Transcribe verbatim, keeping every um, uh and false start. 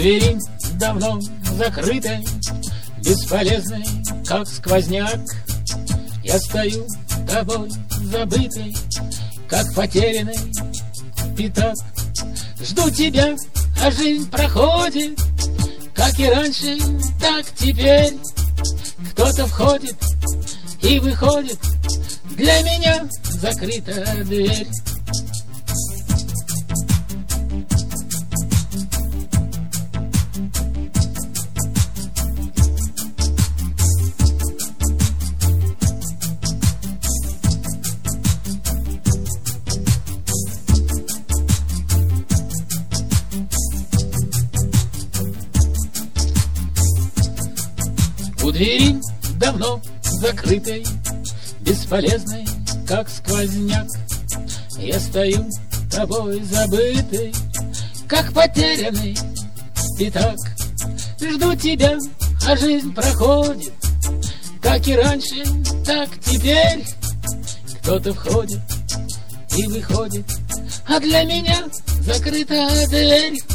двери давно закрытой, бесполезной, как сквозняк. Я стою тобой забытый, как потерянный пятак. Жду тебя, а жизнь проходит, как и раньше, так теперь. Кто-то входит и выходит, для меня закрыта дверь. У двери давно закрытой, бесполезной, как сквозняк. Я стою тобой забытый, как потерянный пятак. Жду тебя, а жизнь проходит, как и раньше, так теперь. Кто-то входит и выходит, а для меня закрыта дверь.